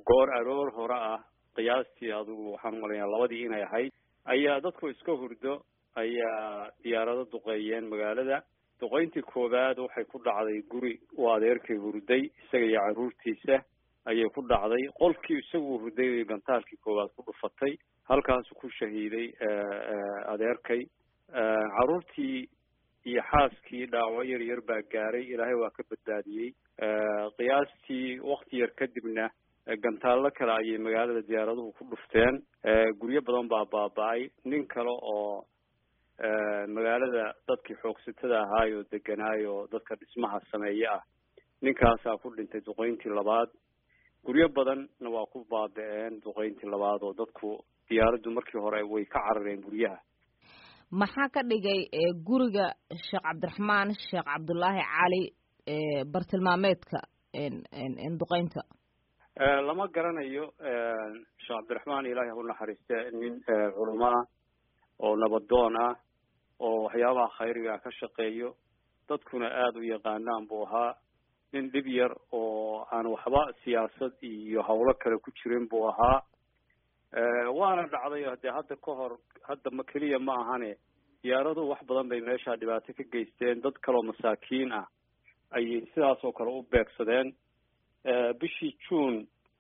goor aroor hore ah qiyaastii adigu waxaan umalayaa labadii inay ahayd ayaa dadku iska hurdo ayaa diyaarado duqeeyeen magaalada. duqeyntii koowaad waxay ku dhacday guri uu adeerkay hurday isaga iyo carruurtiisa ayay ku dhacday. qolkii isagu hurday gantaalkii koowaad ku dhufatay, halkaasu ku shahiiday adeerkay. carruurtii iyo xaaskii dhaawac yar yar baa gaaray, ilaahay waa ka badbaadiyey. qiyaastii wakti yar kadibna gantaallo kale ayay magaalada diyaaraduhu ku dhufteen. guryo badan baa baaba-ay. nin kale oo magaalada dadkii xoogsatada ahaayoo deganaayo dadka dhismaha sameeye ah, ninkaasaa ku dhintay duqeyntii labaad. guryo badanna waa ku baaba-een duqeyntii labaad oo dadku diyaaraddu markii hore way ka carareen guryaha. maxaa ka dhigay guriga sheekh cabdiraxmaan sheekh cabdullaahi cali bartilmaameedka duqeynta? lama garanayo. sheekh cabdiraxmaan ilaahay ha u naxariiste nin culamo ah oo nabadoon ah oo waxyaabaha khayriga ka shaqeeyo, dadkuna aada u yaqaanaan buu ahaa. nin dhib yar oo aan waxba siyaasad iyo hawlo kale ku jirin buu ahaa. waana dhacday dee hadda ka hor, hadda ma keliya ma ahane, diyaaraduhu wax badan bay meesha dhibaato ka geysteen. dad kaloo masaakiin ah ayay sidaas oo kale u beegsadeen. bishii June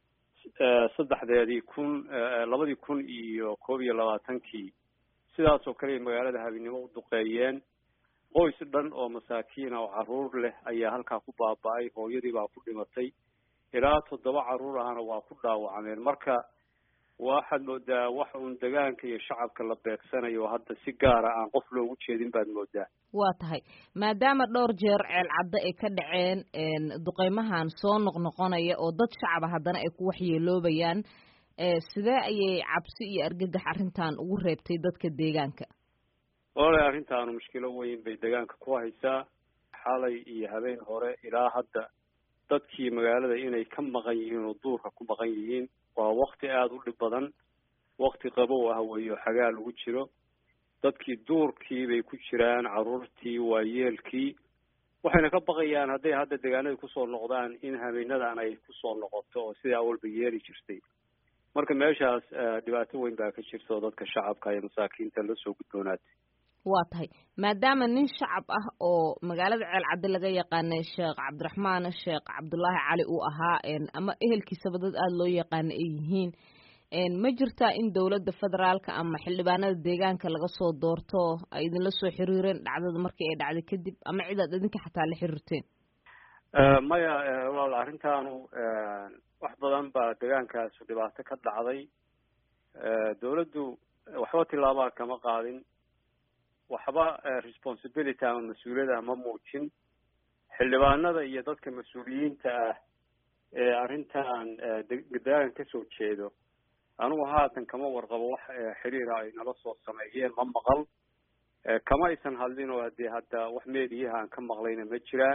2021 sidaas oo kale magaalada habeenimo u duqeeyeen. qoys dhan oo masaakiin oo carruur leh ayaa halkaa ku baaba-ay. hooyadii baa ku dhimatay, ilaa 7 carruur ahna waa ku dhaawacmeen. marka waxaad moodaa wax uun degaanka iyo shacabka la beegsanayo hadda si gaara aan qof loogu jeedin baad moodaa. waa tahay, maadaama dhowr jeer ceel caddo ay ka dhaceen duqeymahan soo noqnoqonaya oo dad shacaba haddana ay ku waxyeeloobayaan, sidee ayay cabsi iyo argagax arrintan ugu reebtay dadka deegaanka? walahi arrintaanu mushkilo weyn bay deegaanka ku haysaa. xalay iyo habeen hore ilaa hadda dadkii magaalada inay ka maqan yihiin oo duurka ku maqan yihiin. waa wakti aada u dhib badan, wakti qabow ah weeyo xagaa lagu jiro. dadkii duurkii bay ku jiraan, carruurtii, waayeelkii. waxayna ka baqayaan hadday hadda deegaanada kusoo noqdaan in habeenadan ay kusoo noqoto oo sidai awalba yeeli jirtay. marka meeshaas dhibaato weyn baa ka jirta oo dadka shacabka iyo masaakiinta la soo gudboonaatay. waa tahay, maadaama nin shacab ah oo magaalada ceel cadde laga yaqaanay sheekh cabdiraxmaan sheekh cabdullaahi cali uu ahaa, ama ehelkiisaba dad aada loo yaqaana ay yihiin, ma jirtaa in dowladda federaalka ama xildhibaanada deegaanka laga soo doorto ay idinla soo xiriireen dhacdada markii ay dhacday kadib, ama cid aad idinka xataa la xiriirteen? maya walaal, arrintaanu wax badan baa deegaankaasu dhibaato ka dhacday. dowladdu waxba tillaabaa kama qaadin, waxba responsibility ama mas-uuliyada ma muujin. xildhibaanada iyo dadka mas-uuliyiinta ah ee arrintan deegaanka kasoo jeedo, anigu haatan kama warqabo wax xiriira ay nala soo sameeyeen, ma maqal. kama aysan hadlin oo hadee hadda wax meediyaha aan ka maqlayna ma jiraan.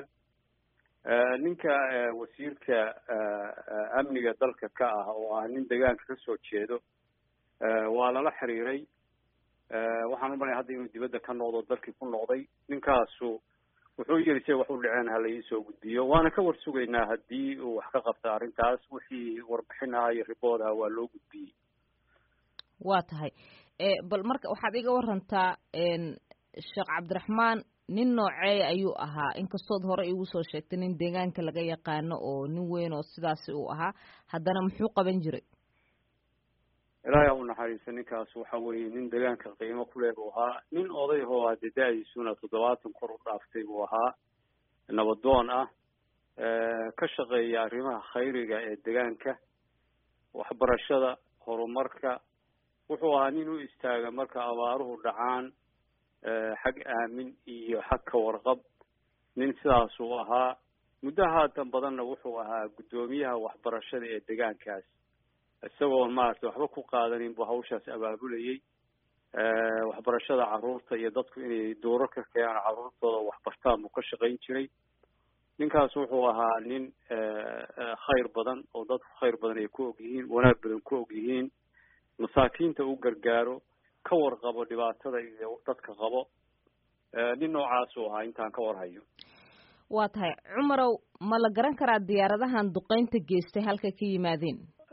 ninka wasiirka amniga dalka ka ah oo ah nin deegaanka kasoo jeedo waa lala xiriiray. waxaan u malaya hadda inuu dibadda ka noqdo dalkii ku noqday. ninkaasu wuxuu yiri se wax u dhaceen hala iisoo gudbiyo, waana ka war sugaynaa haddii uu wax ka qabta arrintaas. wixii warbixin aha iyo ribood aha waa loo gudbiyey. waa tahay, bal marka waxaad iga warantaa sheekh cabdiraxmaan nin nooceeya ayuu ahaa? inkastood hore igu soo sheegtay nin deegaanka laga yaqaano oo nin weyn oo sidaasi uu ahaa, haddana muxuu qaban jiray? ilaahay u naxariista. ninkaas waxa weeye nin deegaanka qiimo ku leh buu ahaa. nin oday oo hadee da-diisuna 70 kor u dhaaftay buu ahaa, nabadoon ah, ka shaqeeya arrimaha khayriga ee deegaanka, waxbarashada, horumarka. wuxuu ahaa nin u istaaga marka abaaruhu dhacaan, xag aamin iyo xag ka warqab. nin sidaasuu ahaa. muddo haatan badanna wuxuu ahaa guddoomiyaha waxbarashada ee deegaankaas. isagoon maaragtay waxba ku qaadanin buu hawshaas abaabulayay. waxbarashada carruurta iyo dadku inay doorar ka keenaan carruurtooda waxbartaan buu ka shaqayn jiray. ninkaas wuxuu ahaa nin khayr badan oo dadku khayr badan ay ku og yihiin, wanaag badan ku og yihiin, masaakiinta u gargaaro, ka warqabo dhibaatada iyo dadka qabo. nin noocaasuu ahaa intaan ka warhayo. waa tahay, cumarow, ma la garan karaa diyaaradahan duqeynta geystay halka ka yimaadeen?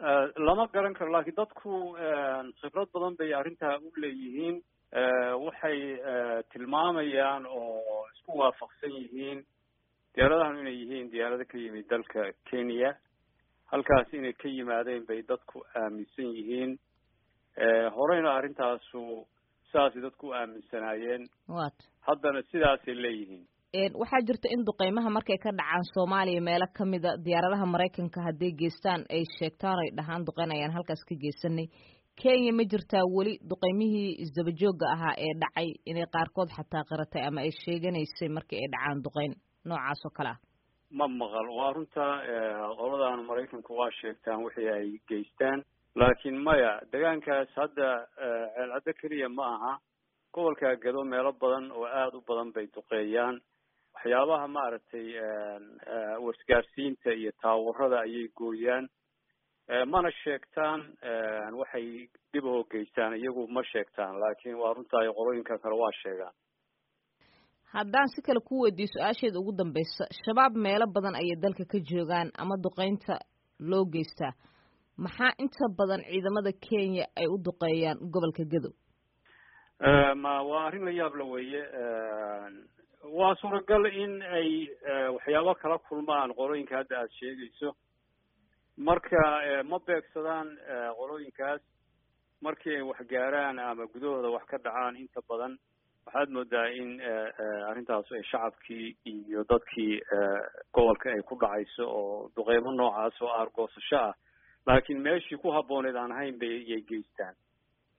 lama garan karo laakiin dadku khibrad badan bay arrintaa u leeyihiin waxay tilmaamayaan oo isku waafaqsan yihiin diyaaradahan inay yihiin diyaarado ka yimid dalka Kenya halkaas inay ka yimaadeen bay dadku aaminsan yihiin horeyna arrintaasu sidaas dadku aaminsanaayeen haddana sidaasay leeyihiin waxaa jirta in duqeymaha markay ka dhacaan Soomaaliya meelo kamida diyaaradaha Mareykanka haday geestaan ay sheegtaan ay dhahaan duqeynayaan halkaas ka geesanay Kenya ma jirtaa wali duqeymihii isdaba jooga ahaa ee dhacay inay qaarkood xataa qaratay ama ay sheeganaysay markii ay dhacaan duqeyn noocaas oo kale ah ma maqal waa runta qoladan Mareykanku waa sheegtaan wixii ay geystaan laakiin maya deegaankaas hadda Ceelcadda kaliya ma aha gobolka Gado meelo badan oo aad u badan bay duqeeyaan waxyaabaha maaragtay wasgaarsiinta iyo taawarada ayay gooyaan mana sheegtaan waxay dib u geystaan iyagu ma sheegtaan laakiin waa runta ay qolooyinka kale waa sheegaan haddaan si kale ku weydiiyo su-aasheeda ugu dambaysa shabaab meelo badan ayay dalka ka joogaan ama duqeynta loo geystaa maxaa inta badan ciidamada Kenya ay u duqeeyaan gobolka Gado waa arrin la yaab la weeye waa suuragal in ay waxyaabo kala kulmaan qolooyinka hadda aad sheegayso marka ma beegsadaan qolooyinkaas markii ay wax gaaraan ama gudahooda wax ka dhacaan inta badan waxaad moodaa in arrintaas ay shacabkii iyo dadkii gobolka ay ku dhacayso oo duqeymo noocaas oo aargoosasho ah laakiin meeshii ku habbooneed aan ahayn bay geystaan